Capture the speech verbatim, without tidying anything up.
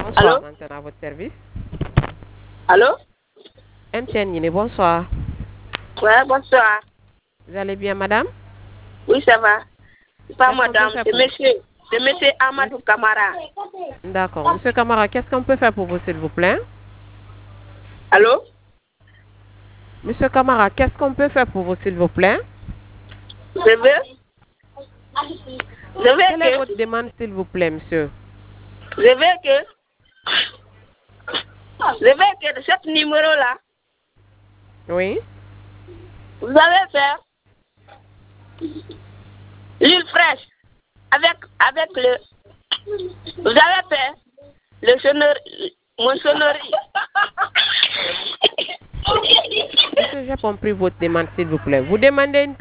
Bonsoir, Allô? maintenant à votre service. Allô? M T N Guinée, bonsoir. Ouais, bonsoir. Vous allez bien, madame? Oui, ça va. C'est pas Qu'est-ce qu'on peut madame, faire c'est pour- monsieur. C'est monsieur Amadou Kamara. D'accord. Monsieur Camara, qu'est-ce qu'on peut faire pour vous, s'il vous plaît? Allô? Monsieur Camara, qu'est-ce qu'on peut faire pour vous, s'il vous plaît? Je veux. Je veux Quelle est que. votre demande, s'il vous plaît, monsieur? Je veux que. Je veux que de ce numéro-là, Oui? vous allez faire l'huile fraîche avec, avec le. Vous allez faire le sonnerie. Mon sonnerie. Monsieur, j'ai compris votre demande, s'il vous plaît. Vous demandez une